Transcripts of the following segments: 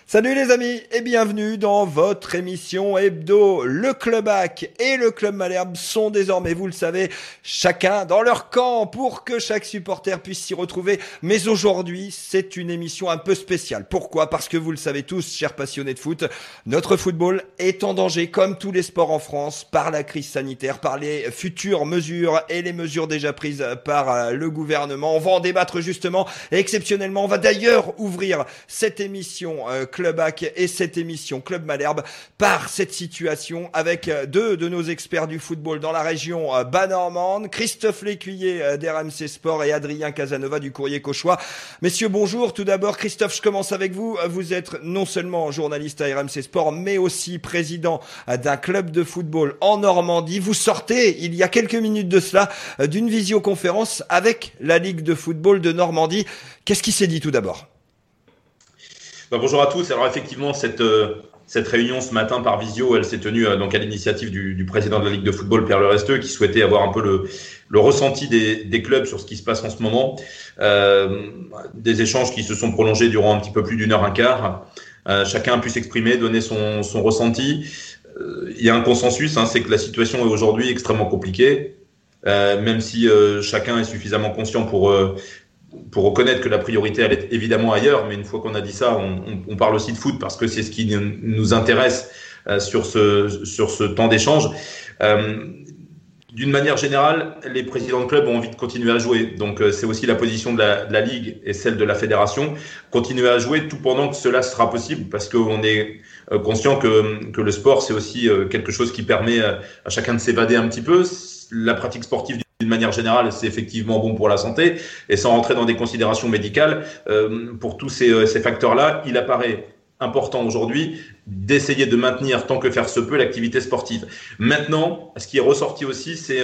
Salut les amis et bienvenue dans votre émission hebdo. Le Club Hack et le Club Malherbe sont désormais, vous le savez, chacun dans leur camp pour que chaque supporter puisse s'y retrouver. Mais aujourd'hui, c'est une émission un peu spéciale. Pourquoi ? Parce que vous le savez tous, chers passionnés de foot, notre football est en danger, comme tous les sports en France, par la crise sanitaire, par les futures mesures et les mesures déjà prises par le gouvernement. On va en débattre justement et exceptionnellement. On va d'ailleurs ouvrir cette émission Club Hack et cette émission Club Malherbe par cette situation avec deux de nos experts du football dans la région bas-normande, Christophe Lécuyer d'RMC Sport et Adrien Casanova du Courrier Cauchois. Messieurs, bonjour. Tout d'abord, Christophe, je commence avec vous. Vous êtes non seulement journaliste à RMC Sport, mais aussi président d'un club de football en Normandie. Vous sortez, il y a quelques minutes de cela, d'une visioconférence avec la Ligue de football de Normandie. Qu'est-ce qui s'est dit tout d'abord ? Bonjour à tous. Alors effectivement, cette réunion ce matin par visio, elle s'est tenue donc à l'initiative du président de la Ligue de football, Pierre Leresteux, qui souhaitait avoir un peu le ressenti des clubs sur ce qui se passe en ce moment. Des échanges qui se sont prolongés durant un petit peu plus d'une heure, un quart. Chacun a pu s'exprimer, donner son ressenti. Il y a un consensus, c'est que la situation est aujourd'hui extrêmement compliquée, même si chacun est suffisamment conscient pour reconnaître que la priorité, elle est évidemment ailleurs. Mais une fois qu'on a dit ça, on parle aussi de foot parce que c'est ce qui nous intéresse sur ce temps d'échange. D'une manière générale, les présidents de clubs ont envie de continuer à jouer. Donc, c'est aussi la position de la Ligue et celle de la Fédération. Continuer à jouer tout pendant que cela sera possible parce qu'on est conscient que le sport, c'est aussi quelque chose qui permet à chacun de s'évader un petit peu. La pratique sportive, d'une manière générale, c'est effectivement bon pour la santé. Et sans rentrer dans des considérations médicales, pour tous ces facteurs-là, il apparaît important aujourd'hui d'essayer de maintenir, tant que faire se peut, l'activité sportive. Maintenant, ce qui est ressorti aussi, c'est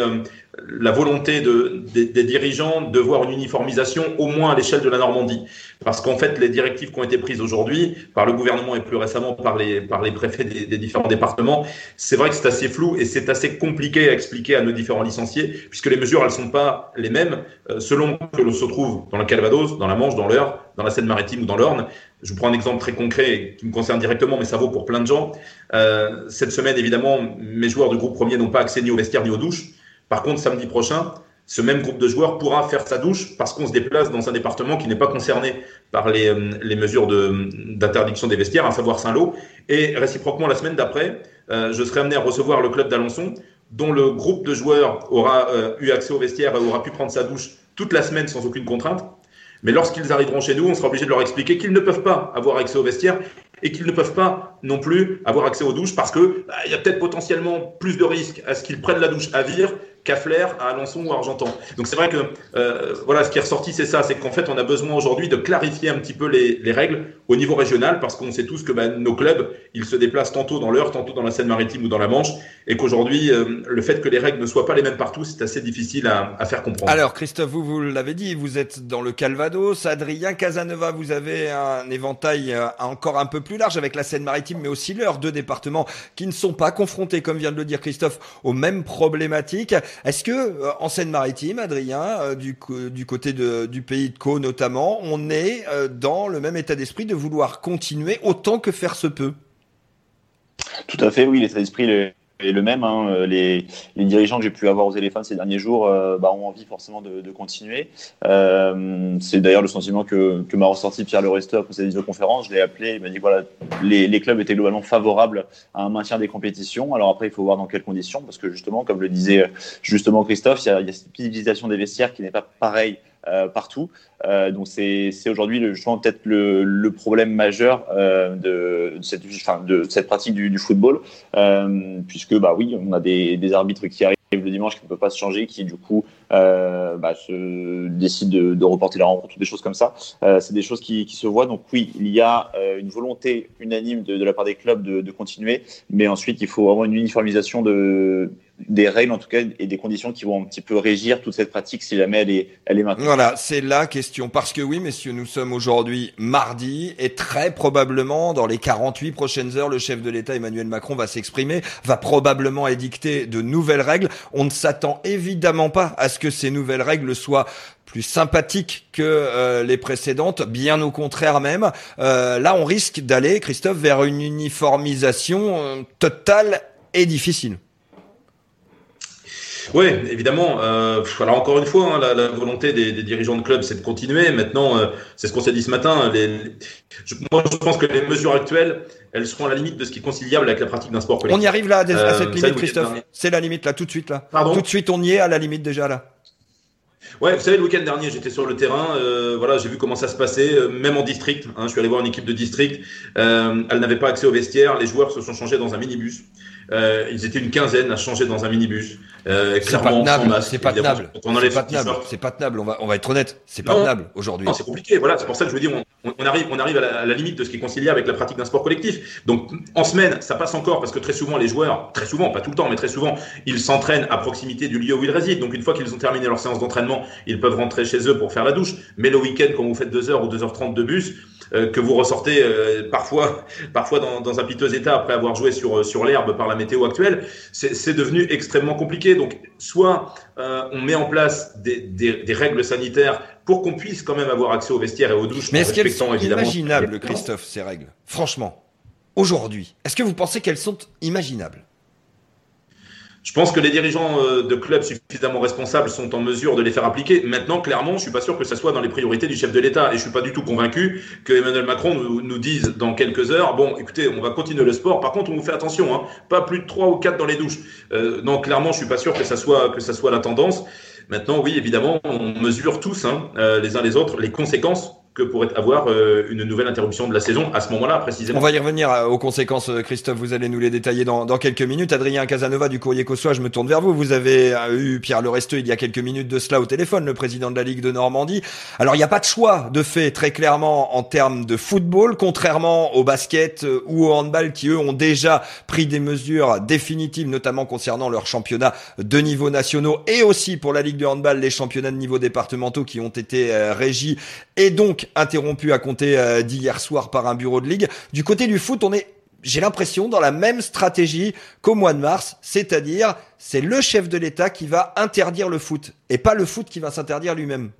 la volonté des dirigeants de voir une uniformisation, au moins à l'échelle de la Normandie. Parce qu'en fait, les directives qui ont été prises aujourd'hui par le gouvernement et plus récemment par les préfets des différents départements, c'est vrai que c'est assez flou et c'est assez compliqué à expliquer à nos différents licenciés, puisque les mesures, elles sont pas les mêmes selon que l'on se trouve dans le Calvados, dans la Manche, dans l'Eure, dans la Seine-Maritime ou dans l'Orne. Je vous prends un exemple très concret qui me concerne directement, mais ça vaut pour plein de gens. Cette semaine, évidemment, mes joueurs de groupe premier n'ont pas accès ni au vestiaire ni aux douches. Par contre, samedi prochain, ce même groupe de joueurs pourra faire sa douche parce qu'on se déplace dans un département qui n'est pas concerné par les mesures d'interdiction des vestiaires, à savoir Saint-Lô. Et réciproquement, la semaine d'après, je serai amené à recevoir le club d'Alençon, dont le groupe de joueurs aura eu accès au vestiaire et aura pu prendre sa douche toute la semaine sans aucune contrainte. Mais lorsqu'ils arriveront chez nous, on sera obligé de leur expliquer qu'ils ne peuvent pas avoir accès au vestiaire et qu'ils ne peuvent pas non plus avoir accès aux douches parce que y a peut-être potentiellement plus de risques à ce qu'ils prennent la douche à Vire qu'à Flers, à Alençon ou à Argentan. Donc c'est vrai que voilà, ce qui est ressorti, c'est ça, c'est qu'en fait on a besoin aujourd'hui de clarifier un petit peu les règles au niveau régional parce qu'on sait tous que nos clubs, ils se déplacent tantôt dans l'Eure, tantôt dans la Seine-Maritime ou dans la Manche et qu'aujourd'hui le fait que les règles ne soient pas les mêmes partout, c'est assez difficile à faire comprendre. Alors Christophe, vous l'avez dit, vous êtes dans le Calvados. Adrien Casanova, vous avez un éventail encore un peu plus large avec la Seine-Maritime mais aussi l'Eure, deux départements qui ne sont pas confrontés, comme vient de le dire Christophe, aux mêmes problématiques. Est-ce que en Seine-Maritime, Adrien, du côté du pays de Caux notamment, on est dans le même état d'esprit de vouloir continuer autant que faire se peut ? Tout à fait, oui, l'état d'esprit est le même. Les dirigeants que j'ai pu avoir au téléphone ces derniers jours ont envie forcément de continuer. C'est d'ailleurs le sentiment que m'a ressorti Pierre Leresteux après cette visioconférence. Je l'ai appelé, il m'a dit que voilà, les clubs étaient globalement favorables à un maintien des compétitions. Alors après, il faut voir dans quelles conditions, parce que justement, comme le disait justement Christophe, il y a cette utilisation des vestiaires qui n'est pas pareille partout. Donc c'est aujourd'hui justement peut-être le problème majeur de cette pratique du football, puisque oui, on a des arbitres qui arrivent le dimanche qui ne peuvent pas se changer, qui du coup se décident de reporter la rencontre ou des choses comme ça. C'est des choses qui se voient. Donc oui, il y a une volonté unanime de la part des clubs de continuer, mais ensuite il faut avoir une uniformisation des règles en tout cas et des conditions qui vont un petit peu régir toute cette pratique si jamais elle est maintenue. Voilà, c'est la question. Parce que oui, messieurs, nous sommes aujourd'hui mardi et très probablement dans les 48 prochaines heures, le chef de l'État Emmanuel Macron va s'exprimer, va probablement édicter de nouvelles règles. On ne s'attend évidemment pas à ce que ces nouvelles règles soient plus sympathiques que les précédentes, bien au contraire même. Là, on risque d'aller, Christophe, vers une uniformisation totale et difficile. Oui, évidemment. Alors encore une fois, la volonté des dirigeants de club, c'est de continuer. Maintenant, c'est ce qu'on s'est dit ce matin. Moi, je pense que les mesures actuelles, elles seront à la limite de ce qui est conciliable avec la pratique d'un sport collectif. On y arrive là à cette limite, Christophe. C'est la limite là, tout de suite là. Pardon ? Tout de suite, on y est à la limite déjà là. Ouais, vous savez, le week-end dernier, j'étais sur le terrain. Voilà, j'ai vu comment ça se passait, même en district. Je suis allé voir une équipe de district. Elle n'avait pas accès au vestiaire. Les joueurs se sont changés dans un minibus. Ils étaient une quinzaine à changer dans un minibus. C'est pas tenable. C'est pas tenable. C'est pas tenable. On va être honnête. C'est pas tenable aujourd'hui. Non, c'est compliqué. Voilà, c'est pour ça que je veux dire, on arrive à la limite de ce qui est concilié avec la pratique d'un sport collectif. Donc, en semaine, ça passe encore parce que très souvent, les joueurs, très souvent, pas tout le temps, mais très souvent, ils s'entraînent à proximité du lieu où ils résident. Donc, une fois qu'ils ont terminé leur séance d'entraînement, ils peuvent rentrer chez eux pour faire la douche. Mais le week-end, quand vous faites 2h ou 2h30 de bus, que vous ressortez parfois dans un piteux état après avoir joué sur l'herbe par la météo actuelle, c'est devenu extrêmement compliqué. Donc, soit on met en place des règles sanitaires pour qu'on puisse quand même avoir accès aux vestiaires et aux douches. Mais est-ce qu'elles sont imaginables, Christophe, ces règles ? Franchement, aujourd'hui, est-ce que vous pensez qu'elles sont imaginables ? Je pense que les dirigeants de clubs suffisamment responsables sont en mesure de les faire appliquer. Maintenant, clairement, je suis pas sûr que ça soit dans les priorités du chef de l'État. Et je suis pas du tout convaincu que Emmanuel Macron nous dise dans quelques heures, bon, écoutez, on va continuer le sport. Par contre, on vous fait attention, pas plus de 3 ou 4 dans les douches. Non, clairement, je suis pas sûr que ça soit la tendance. Maintenant, oui, évidemment, on mesure tous, les uns les autres, les conséquences que pourrait avoir une nouvelle interruption de la saison à ce moment-là, précisément. On va y revenir aux conséquences, Christophe, vous allez nous les détailler dans quelques minutes. Adrien Casanova du Courrier Causois, je me tourne vers vous. Vous avez eu Pierre Leresteux il y a quelques minutes de cela au téléphone, le président de la Ligue de Normandie. Alors, il n'y a pas de choix de fait, très clairement, en termes de football, contrairement au basket ou au handball qui, eux, ont déjà pris des mesures définitives, notamment concernant leurs championnats de niveau nationaux et aussi pour la Ligue de handball, les championnats de niveau départementaux qui ont été régis et donc interrompu à compter d'hier soir par un bureau de ligue. Du côté du foot, j'ai l'impression, dans la même stratégie qu'au mois de mars, c'est-à-dire c'est le chef de l'État qui va interdire le foot et pas le foot qui va s'interdire lui-même.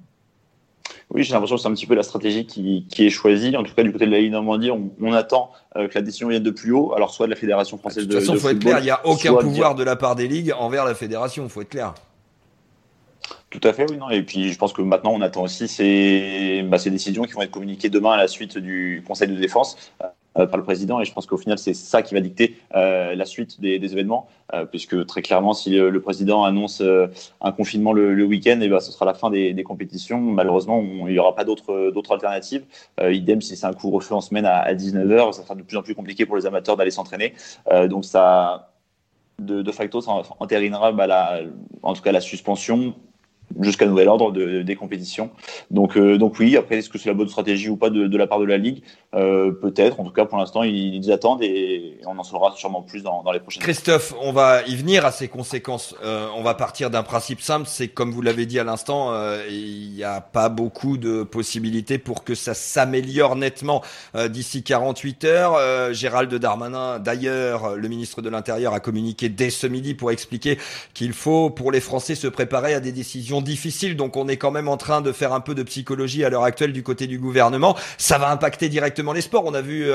Oui, j'ai l'impression que c'est un petit peu la stratégie qui est choisie. En tout cas, du côté de la Ligue Normandie, on attend que la décision vienne de plus haut. Alors, soit de la Fédération française de football. De toute façon, il faut être clair, il n'y a aucun pouvoir de la part des ligues envers la fédération, il faut être clair. Tout à fait, oui, non. Et puis je pense que maintenant on attend aussi ces décisions qui vont être communiquées demain à la suite du Conseil de défense par le président. Et je pense qu'au final c'est ça qui va dicter la suite des événements, puisque très clairement si le président annonce un confinement le week-end, et ce sera la fin des compétitions. Malheureusement, il n'y aura pas d'autres alternatives. Idem si c'est un couvre-feu en semaine à 19h, ça sera de plus en plus compliqué pour les amateurs d'aller s'entraîner. Donc ça, de facto, ça entérinera en tout cas la suspension jusqu'à nouvel ordre des compétitions. Donc oui, après, est-ce que c'est la bonne stratégie ou pas de la part de la Ligue ? Peut-être. En tout cas, pour l'instant, ils attendent et on en saura sûrement plus dans les prochaines. Christophe, on va y venir à ces conséquences. On va partir d'un principe simple, c'est comme vous l'avez dit à l'instant, il n'y a pas beaucoup de possibilités pour que ça s'améliore nettement d'ici 48 heures. Gérald Darmanin, d'ailleurs, le ministre de l'Intérieur, a communiqué dès ce midi pour expliquer qu'il faut, pour les Français, se préparer à des décisions difficiles. Donc on est quand même en train de faire un peu de psychologie à l'heure actuelle du côté du gouvernement. Ça va impacter directement les sports. On a vu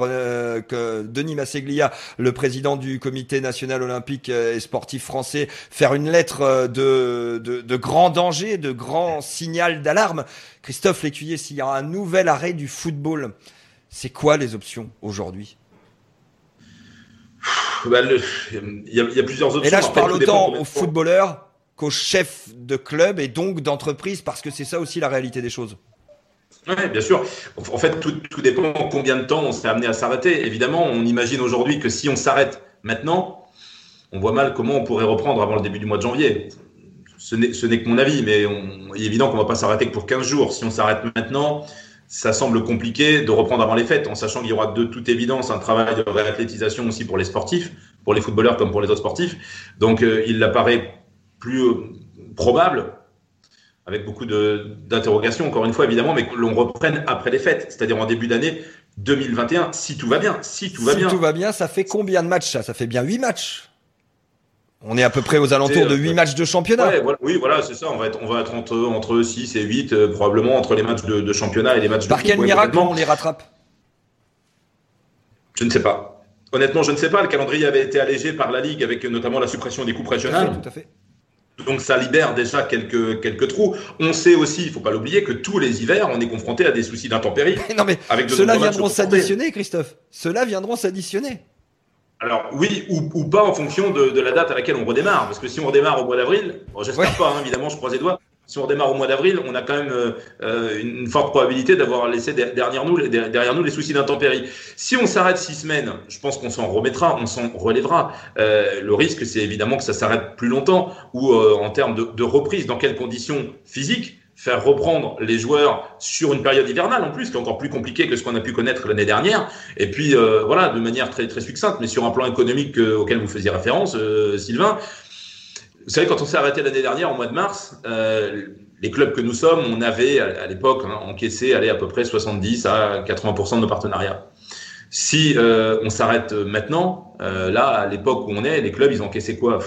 que Denis Masseglia, le président du comité national olympique et sportif français, faire une lettre de grand danger, de grand signal d'alarme. Christophe Lécuyer, s'il y a un nouvel arrêt du football, c'est quoi les options aujourd'hui ? Il y a plusieurs options. Et là, je parle autant aux footballeurs qu'aux chefs de club et donc d'entreprise, parce que c'est ça aussi la réalité des choses. Oui, bien sûr. En fait, tout dépend combien de temps on s'est amené à s'arrêter. Évidemment, on imagine aujourd'hui que si on s'arrête maintenant, on voit mal comment on pourrait reprendre avant le début du mois de janvier. Ce n'est que mon avis, mais il est évident qu'on ne va pas s'arrêter que pour 15 jours. Si on s'arrête maintenant, ça semble compliqué de reprendre avant les fêtes, en sachant qu'il y aura de toute évidence un travail de réathlétisation aussi pour les sportifs, pour les footballeurs comme pour les autres sportifs. Donc il apparaît plus probable, avec beaucoup d'interrogations, encore une fois, évidemment, mais que l'on reprenne après les fêtes, c'est-à-dire en début d'année 2021, si tout va bien. Si tout va bien, ça fait combien de matchs, ça? Ça fait bien 8 matchs. On est à peu près aux alentours de 8 matchs de championnat. Oui, voilà, c'est ça. On va être entre 6 et 8, probablement, entre les matchs de championnat et les matchs de Par quel miracle on les rattrape? Je ne sais pas. Honnêtement, je ne sais pas. Le calendrier avait été allégé par la Ligue avec notamment la suppression des coupes régionales. Tout à fait. Donc ça libère déjà quelques trous. On sait aussi, il ne faut pas l'oublier, que tous les hivers, on est confronté à des soucis d'intempéries. Non mais ceux-là viendront s'additionner, Christophe. Ceux-là viendront s'additionner. Alors oui, ou pas en fonction de la date à laquelle on redémarre. Parce que si on redémarre au mois d'avril, j'espère pas, évidemment, je croise les doigts. Si on redémarre au mois d'avril, on a quand même une forte probabilité d'avoir laissé derrière nous les soucis d'intempéries. Si on s'arrête 6 semaines, je pense qu'on s'en remettra, on s'en relèvera. Le risque, c'est évidemment que ça s'arrête plus longtemps, ou en termes de reprise, dans quelles conditions physiques, faire reprendre les joueurs sur une période hivernale en plus, qui est encore plus compliqué que ce qu'on a pu connaître l'année dernière. Et puis voilà, de manière très très succincte, mais sur un plan économique auquel vous faisiez référence, Sylvain. Vous savez, quand on s'est arrêté l'année dernière, au mois de mars, les clubs que nous sommes, on avait à l'époque encaissé à peu près 70 à 80% de nos partenariats. Si on s'arrête maintenant, là, à l'époque où on est, les clubs, ils ont encaissé quoi?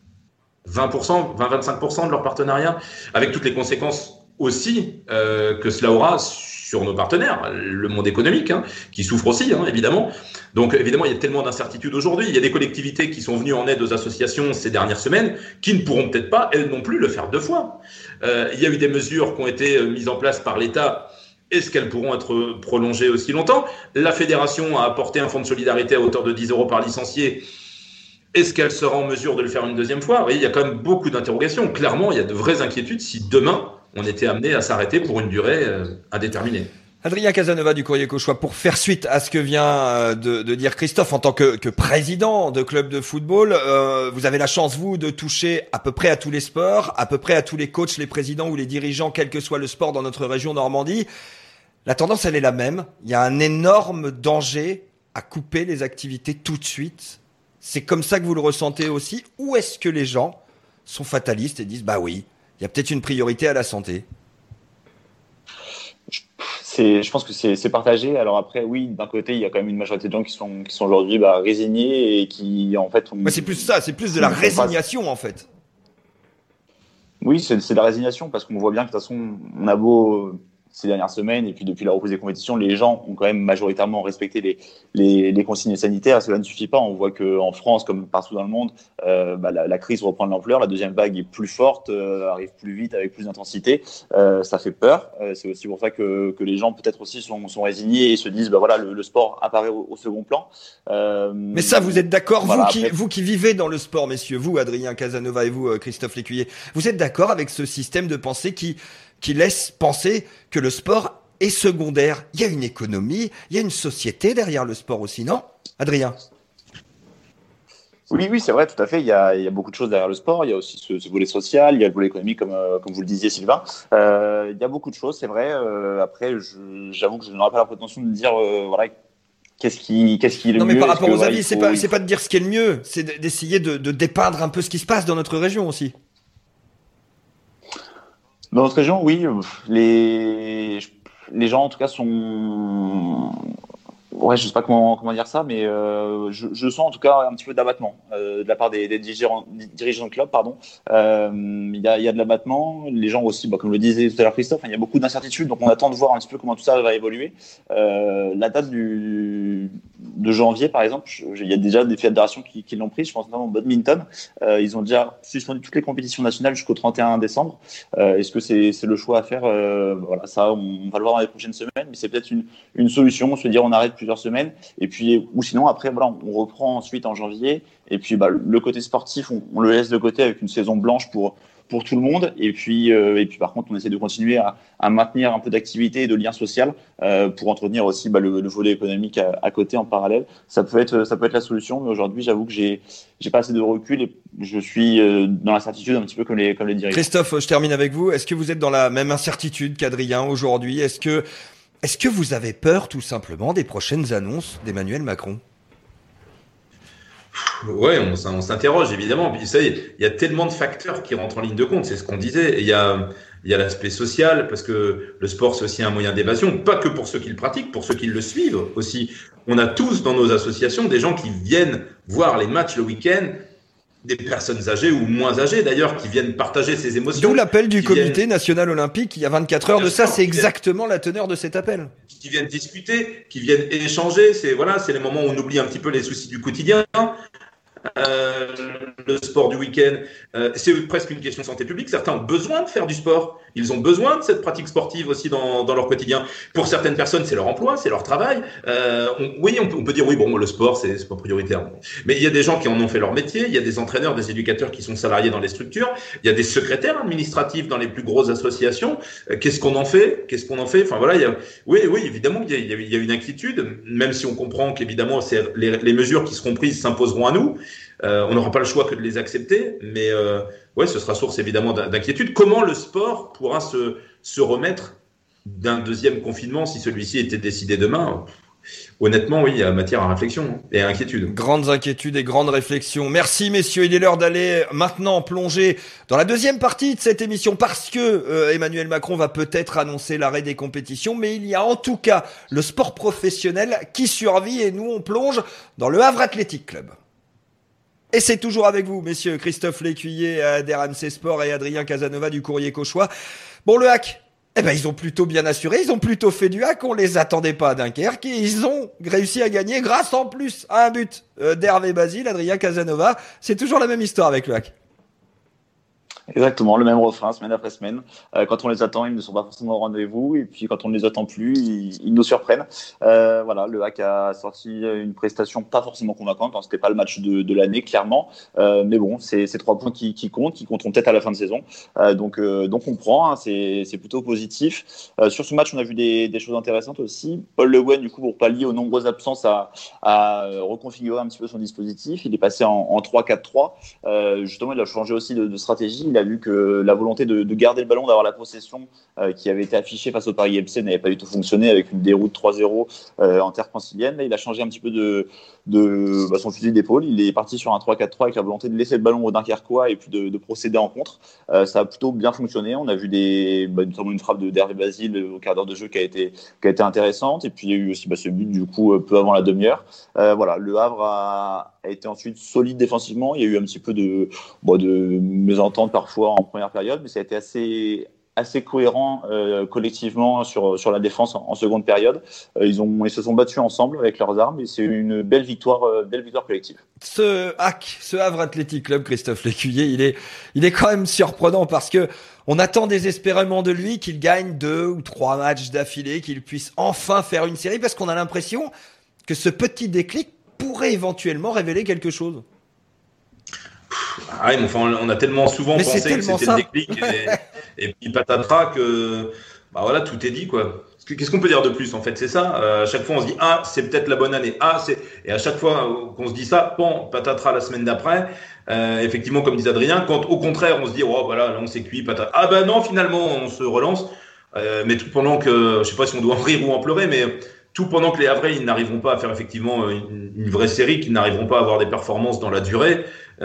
20%, 20-25% de leur partenariat, avec toutes les conséquences aussi que cela aura sur nos partenaires, le monde économique, qui souffre aussi, évidemment. Donc, évidemment, il y a tellement d'incertitudes aujourd'hui. Il y a des collectivités qui sont venues en aide aux associations ces dernières semaines, qui ne pourront peut-être pas, elles non plus, le faire 2 fois. Il y a eu des mesures qui ont été mises en place par l'État. Est-ce qu'elles pourront être prolongées aussi longtemps? La fédération a apporté un fonds de solidarité à hauteur de 10 € par licencié. Est-ce qu'elle sera en mesure de le faire une deuxième fois? Vous voyez, il y a quand même beaucoup d'interrogations. Clairement, il y a de vraies inquiétudes si demain, on était amené à s'arrêter pour une durée indéterminée. Adrien Casanova du Courrier Cauchois, pour faire suite à ce que vient de dire Christophe en tant que président de club de football, vous avez la chance, vous, de toucher à peu près à tous les sports, à peu près à tous les coachs, les présidents ou les dirigeants, quel que soit le sport dans notre région Normandie. La tendance, elle est la même. Il y a un énorme danger à couper les activités tout de suite. C'est comme ça que vous le ressentez aussi? Ou est-ce que les gens sont fatalistes et disent, bah oui, il y a peut-être une priorité à la santé? Je pense que c'est partagé. Alors après, oui, d'un côté, il y a quand même une majorité de gens qui sont aujourd'hui résignés et qui, en fait... c'est plus ça, c'est plus de la résignation, en fait. Oui, c'est de la résignation, parce qu'on voit bien que de toute façon, on a beau... ces dernières semaines, et puis depuis la reprise des compétitions, les gens ont quand même majoritairement respecté les consignes sanitaires. Cela ne suffit pas. On voit qu'en France, comme partout dans le monde, la crise reprend de l'ampleur. La deuxième vague est plus forte, arrive plus vite, avec plus d'intensité. Ça fait peur. C'est aussi pour ça que les gens peut-être aussi sont résignés et se disent, le sport apparaît au second plan. Mais ça, vous êtes d'accord, vous qui vivez dans le sport, messieurs, vous, Adrien Casanova, et vous, Christophe Lécuyer, vous êtes d'accord avec ce système de pensée qui laisse penser que le sport est secondaire? Il y a une économie, il y a une société derrière le sport aussi, non, Adrien? Oui, c'est vrai, tout à fait. Il y a beaucoup de choses derrière le sport. Il y a aussi ce volet social, il y a le volet économique, comme vous le disiez, Sylvain. Il y a beaucoup de choses, c'est vrai. Après, j'avoue que je n'aurais pas la prétention de dire, qu'est-ce qui est le mieux. Non, mais par rapport aux avis, c'est pas de dire ce qui est le mieux, c'est d'essayer de dépeindre un peu ce qui se passe dans notre région aussi. Dans notre région, oui, les gens en tout cas sont... Ouais, je sais pas comment dire ça, mais je sens en tout cas un petit peu d'abattement de la part des dirigeants de club, pardon. Il y a de l'abattement. Les gens aussi, comme le disait tout à l'heure Christophe, il y a beaucoup d'incertitudes, donc on attend de voir un petit peu comment tout ça va évoluer. La date de janvier, par exemple, il y a déjà des fédérations qui l'ont pris. Je pense notamment au badminton. Ils ont déjà suspendu toutes les compétitions nationales jusqu'au 31 décembre. Est-ce que c'est le choix à faire? Ça, on va le voir dans les prochaines semaines, mais c'est peut-être une solution. Se dire on arrête plusieurs semaines, et puis ou sinon après on reprend ensuite en janvier, et puis le côté sportif on le laisse de côté avec une saison blanche pour tout le monde, et puis par contre on essaie de continuer à maintenir un peu d'activité et de lien social pour entretenir aussi le volet économique à côté en parallèle. Ça peut être la solution, mais aujourd'hui j'avoue que j'ai pas assez de recul et je suis dans l'incertitude un petit peu comme les dirigeants. Christophe, je termine avec vous. Est-ce que vous êtes dans la même incertitude qu'Adrien aujourd'hui? Est-ce que vous avez peur tout simplement des prochaines annonces d'Emmanuel Macron? Ouais, on s'interroge évidemment. Puis ça, il y a tellement de facteurs qui rentrent en ligne de compte. C'est ce qu'on disait. Et il y a l'aspect social parce que le sport c'est aussi un moyen d'évasion, pas que pour ceux qui le pratiquent, pour ceux qui le suivent aussi. On a tous dans nos associations des gens qui viennent voir les matchs le week-end, des personnes âgées ou moins âgées d'ailleurs, qui viennent partager ces émotions. D'où l'appel du Comité national olympique il y a 24 heures de ça. C'est exactement la teneur de cet appel. Qui viennent discuter, qui viennent échanger. C'est les moments où on oublie un petit peu les soucis du quotidien. Le sport du week-end, c'est presque une question de santé publique. Certains ont besoin de faire du sport. Ils ont besoin de cette pratique sportive aussi dans leur quotidien. Pour certaines personnes, c'est leur emploi, c'est leur travail. On peut dire oui, bon, le sport, c'est pas prioritaire. Mais il y a des gens qui en ont fait leur métier. Il y a des entraîneurs, des éducateurs qui sont salariés dans les structures. Il y a des secrétaires administratifs dans les plus grosses associations. Qu'est-ce qu'on en fait Enfin voilà, oui, évidemment, il y a une inquiétude, même si on comprend qu'évidemment, c'est les mesures qui seront prises s'imposeront à nous. On n'aura pas le choix que de les accepter, mais ce sera source évidemment d'inquiétude. Comment le sport pourra se remettre d'un deuxième confinement si celui-ci était décidé demain? Honnêtement, oui, il y a matière à réflexion et à inquiétude. Grandes inquiétudes et grandes réflexions. Merci messieurs, il est l'heure d'aller maintenant plonger dans la deuxième partie de cette émission parce que Emmanuel Macron va peut-être annoncer l'arrêt des compétitions, mais il y a en tout cas le sport professionnel qui survit et nous on plonge dans le Havre Athletic Club. Et c'est toujours avec vous, messieurs, Christophe Lécuyer d'RMC Sport et Adrien Casanova du Courrier Cauchois. Bon, le hack, ils ont plutôt bien assuré, ils ont plutôt fait du hack, on les attendait pas à Dunkerque et ils ont réussi à gagner grâce en plus à un but d'Hervé Basile, Adrien Casanova. C'est toujours la même histoire avec le hack. Exactement, le même refrain, semaine après semaine. Quand on les attend, ils ne sont pas forcément au rendez-vous. Et puis quand on ne les attend plus, ils nous surprennent. Le HAC a sorti une prestation pas forcément convaincante. C'était pas le match de l'année, clairement. Mais bon, c'est 3 points qui comptent, qui compteront peut-être à la fin de saison. Donc on prend, c'est plutôt positif. Sur ce match, on a vu des choses intéressantes aussi. Paul Le Guen, du coup, pour pallier aux nombreuses absences, a reconfiguré un petit peu son dispositif. Il est passé en 3-4-3. Justement, il a changé aussi de stratégie. Il a vu que la volonté de garder le ballon, d'avoir la possession qui avait été affichée face au Paris FC n'avait pas du tout fonctionné avec une déroute 3-0 en terre francilienne. Là, il a changé un petit peu de son fusil d'épaule. Il est parti sur un 3-4-3 avec la volonté de laisser le ballon au Dunkerquois et puis de procéder en contre. Ça a plutôt bien fonctionné. On a vu notamment une frappe d'Hervé Basile au quart d'heure de jeu qui a été intéressante. Et puis il y a eu aussi ce but du coup peu avant la demi-heure. Le Havre a été ensuite solide défensivement. Il y a eu un petit peu de mésentente parfois en première période, mais ça a été assez cohérent collectivement sur la défense en seconde période. Ils se sont battus ensemble avec leurs armes et c'est une belle victoire collective. Ce Havre Athletic Club, Christophe Lécuyer, il est quand même surprenant parce que on attend désespérément de lui qu'il gagne 2 ou 3 matchs d'affilée, qu'il puisse enfin faire une série parce qu'on a l'impression que ce petit déclic pourrait éventuellement révéler quelque chose. Mais enfin, on a tellement souvent pensé que c'était le déclic et puis patatras que tout est dit quoi. Qu'est-ce qu'on peut dire de plus en fait, c'est ça. À chaque fois on se dit c'est peut-être la bonne année. Et à chaque fois qu'on se dit ça, patatras la semaine d'après. Effectivement, comme disait Adrien, quand au contraire on se dit là on s'est cuit, patatras. Non, finalement on se relance. Mais tout pendant que je sais pas si on doit en rire ou en pleurer, mais tout pendant que les Havrais ils n'arriveront pas à faire effectivement une vraie série, qu'ils n'arriveront pas à avoir des performances dans la durée,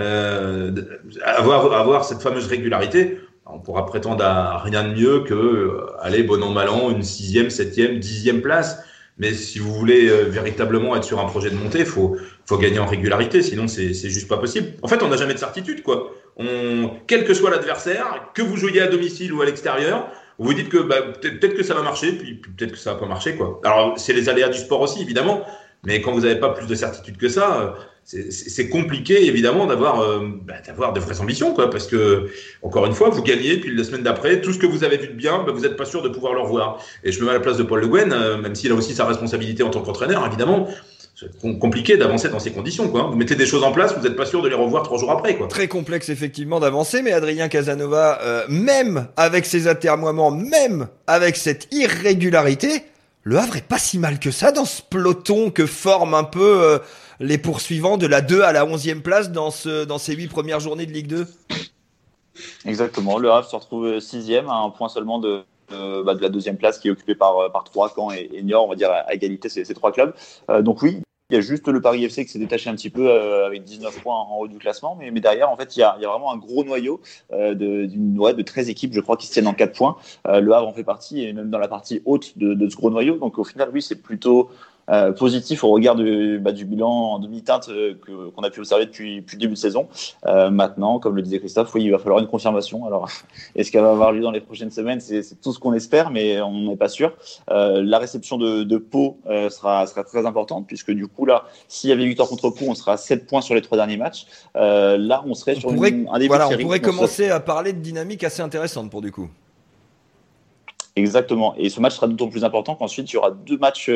avoir cette fameuse régularité, on pourra prétendre à rien de mieux que aller bon an mal an une 6e, 7e, 10e place. Mais si vous voulez véritablement être sur un projet de montée, faut gagner en régularité, sinon c'est juste pas possible. En fait, on n'a jamais de certitude quoi. Quel que soit l'adversaire, que vous jouiez à domicile ou à l'extérieur, vous dites que peut-être que ça va marcher, puis peut-être que ça va pas marcher quoi. Alors c'est les aléas du sport aussi évidemment, mais quand vous n'avez pas plus de certitude que ça, c'est compliqué évidemment d'avoir de vraies ambitions quoi, parce que encore une fois vous gagnez, puis la semaine d'après tout ce que vous avez vu de bien, vous n'êtes pas sûr de pouvoir le revoir. Et je me mets à la place de Paul Le Guen, même s'il a aussi sa responsabilité en tant qu'entraîneur évidemment. C'est compliqué d'avancer dans ces conditions, quoi. Vous mettez des choses en place, vous n'êtes pas sûr de les revoir 3 jours après, quoi. Très complexe, effectivement, d'avancer, mais Adrien Casanova, même avec ses atermoiements, même avec cette irrégularité, le Havre est pas si mal que ça dans ce peloton que forment un peu les poursuivants de la 2 à la 11e place dans ces 8 premières journées de Ligue 2. Exactement, le Havre se retrouve 6e à un point seulement de la 2e place qui est occupée par Troyes, Caen et Niort, on va dire à égalité ces 3 clubs. Donc oui, Il y a juste le Paris FC qui s'est détaché un petit peu avec 19 points en haut du classement. Mais derrière, en fait, il y a vraiment un gros noyau de 13 équipes, je crois, qui se tiennent en 4 points. Le Havre en fait partie, et même dans la partie haute de ce gros noyau. Donc au final, oui, c'est plutôt positif au regard du bilan en demi-teinte qu'on a pu observer depuis le début de saison. Maintenant, comme le disait Christophe, oui, il va falloir une confirmation. Alors, est-ce qu'elle va avoir lieu dans les prochaines semaines? C'est tout ce qu'on espère, mais on n'est pas sûr. La réception de Pau sera très importante, puisque du coup, là, s'il y avait victoire contre Pau, on sera à 7 points sur les 3 derniers matchs. Là, on serait sur un début de série. On pourrait commencer à parler de dynamique assez intéressante pour du coup. Exactement. Et ce match sera d'autant plus important qu'ensuite, il y aura 2 matchs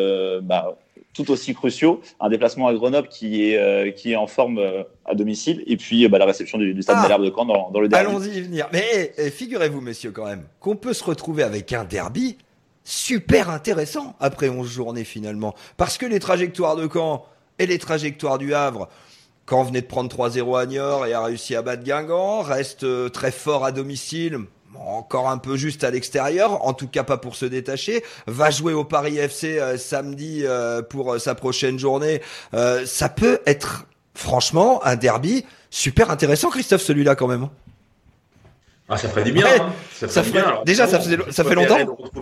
tout aussi cruciaux. Un déplacement à Grenoble qui est en forme à domicile. Et puis la réception du Stade Malherbe de Caen dans le derby. Allons-y y venir. Mais figurez-vous, messieurs, quand même, qu'on peut se retrouver avec un derby super intéressant après 11 journées finalement. Parce que les trajectoires de Caen et les trajectoires du Havre, Caen venait de prendre 3-0 à Niort et a réussi à battre Guingamp, reste très fort à domicile. Encore un peu juste à l'extérieur, en tout cas pas pour se détacher, va jouer au Paris FC samedi pour sa prochaine journée. Ça peut être franchement un derby super intéressant, Christophe, celui-là quand même. Ah, ça ferait du bien. Ouais, hein. Ça ferait bien. Alors, déjà, ça fait longtemps.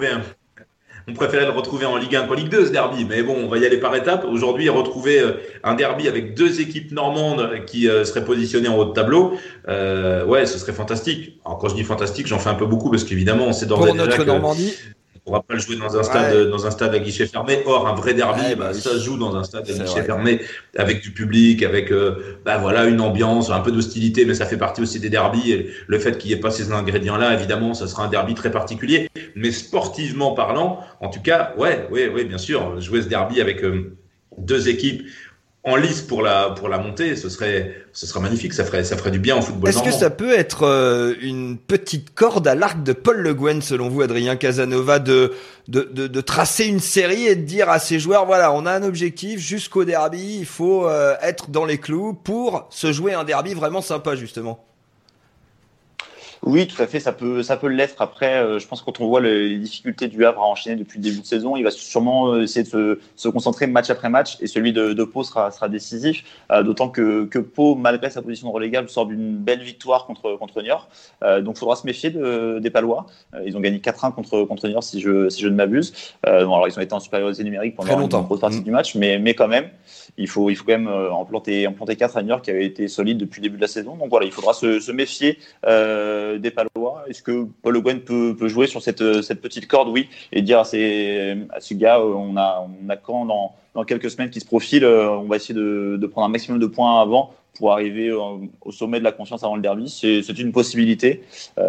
On préférait le retrouver en Ligue 1 qu'en Ligue 2, ce derby. Mais bon, on va y aller par étapes. Aujourd'hui, retrouver un derby avec 2 équipes normandes qui seraient positionnées en haut de tableau, ouais, ce serait fantastique. Alors, quand je dis fantastique, j'en fais un peu beaucoup parce qu'évidemment, on sait d'ores et déjà notre Normandie. On ne pourra pas le jouer dans un stade à guichet fermé. Or, un vrai derby, ça se joue dans un stade à guichet fermé, avec du public, avec une ambiance, un peu d'hostilité, mais ça fait partie aussi des derbys. Et le fait qu'il n'y ait pas ces ingrédients-là, évidemment, ça sera un derby très particulier. Mais sportivement parlant, en tout cas, ouais, bien sûr, jouer ce derby avec 2 équipes en lice pour la montée, ce serait magnifique, ça ferait du bien au football. Est-ce que ça peut être une petite corde à l'arc de Paul Le Guen, selon vous, Adrien Casanova, de tracer une série et de dire à ses joueurs, voilà, on a un objectif jusqu'au derby, il faut être dans les clous pour se jouer un derby vraiment sympa, justement? Oui, tout à fait, ça peut l'être. Après, je pense que quand on voit les difficultés du Havre à enchaîner depuis le début de saison, il va sûrement essayer de se concentrer match après match, et celui de Pau sera décisif. D'autant que Pau, malgré sa position de relégable, sort d'une belle victoire contre Niort. Donc, il faudra se méfier des Palois. Ils ont gagné 4-1 contre Niort, si je ne m'abuse. Alors, ils ont été en supériorité numérique pendant une grosse partie du match, mais quand même, il faut quand même en planter 4 à Niort, qui avait été solide depuis le début de la saison. Donc voilà, il faudra se méfier des Palois. Est-ce que Paul Le Guen peut jouer sur cette petite corde? Oui, et dire à ces gars, on a quand dans quelques semaines qui se profilent, on va essayer de prendre un maximum de points avant pour arriver au sommet de la confiance avant le derby. C'est une possibilité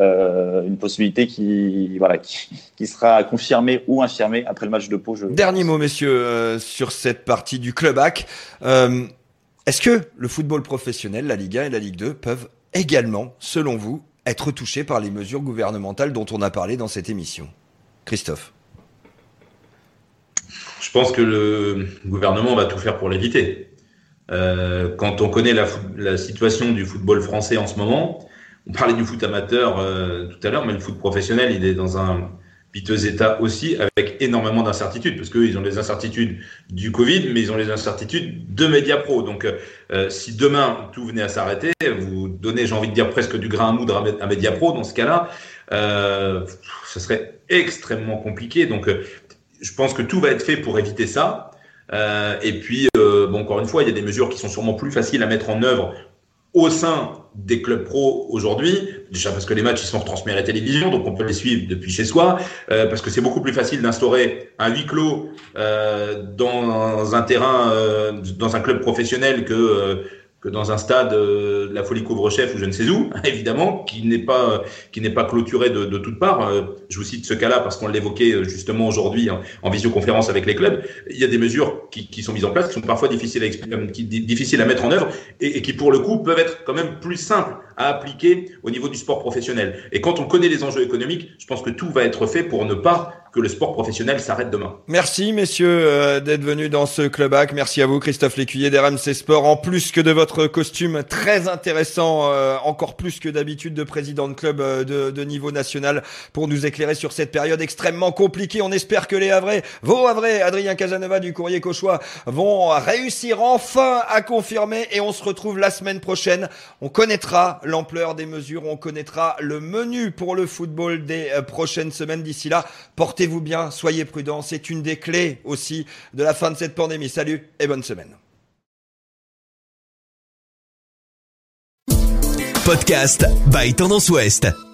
qui sera confirmée ou infirmée après le match de Pau. Dernier mot, messieurs, sur cette partie du Club Hack. Est-ce que le football professionnel, la Ligue 1 et la Ligue 2, peuvent également, selon vous, être touchés par les mesures gouvernementales dont on a parlé dans cette émission? Christophe. Je pense que le gouvernement va tout faire pour l'éviter. Quand on connaît la situation du football français en ce moment, on parlait du foot amateur tout à l'heure, mais le foot professionnel, il est dans un piteux état aussi, avec énormément d'incertitudes, parce qu'eux, ils ont les incertitudes du Covid, mais ils ont les incertitudes de Mediapro. Donc, si demain, tout venait à s'arrêter, vous donnez, j'ai envie de dire, presque du grain à moudre à Mediapro, dans ce cas-là, ce serait extrêmement compliqué. Donc, je pense que tout va être fait pour éviter ça. Et puis, encore une fois, il y a des mesures qui sont sûrement plus faciles à mettre en œuvre au sein des clubs pro aujourd'hui, déjà parce que les matchs ils sont retransmis à la télévision, donc on peut les suivre depuis chez soi, parce que c'est beaucoup plus facile d'instaurer un huis clos dans un terrain, dans un club professionnel que dans un stade de la Folie Couvre-Chef ou je ne sais où, évidemment, qui n'est pas clôturé de toutes parts. Je vous cite ce cas-là parce qu'on l'évoquait justement aujourd'hui en visioconférence avec les clubs. Il y a des mesures qui sont mises en place, qui sont parfois difficiles à mettre en œuvre et qui, pour le coup, peuvent être quand même plus simples à appliquer au niveau du sport professionnel. Et quand on connaît les enjeux économiques, je pense que tout va être fait pour ne pas que que le sport professionnel s'arrête demain. Merci messieurs d'être venus dans ce Club Hack. Merci à vous Christophe Lécuyer d'RMC Sport. En plus que de votre costume très intéressant, encore plus que d'habitude de président de club de niveau national, pour nous éclairer sur cette période extrêmement compliquée. On espère que les Havrais, vos Havrais, Adrien Casanova du Courrier Cauchois, vont réussir enfin à confirmer, et on se retrouve la semaine prochaine. On connaîtra l'ampleur des mesures, on connaîtra le menu pour le football des prochaines semaines. D'ici là, portez-vous bien, soyez prudents, c'est une des clés aussi de la fin de cette pandémie. Salut et bonne semaine. Podcast by Tendance Ouest.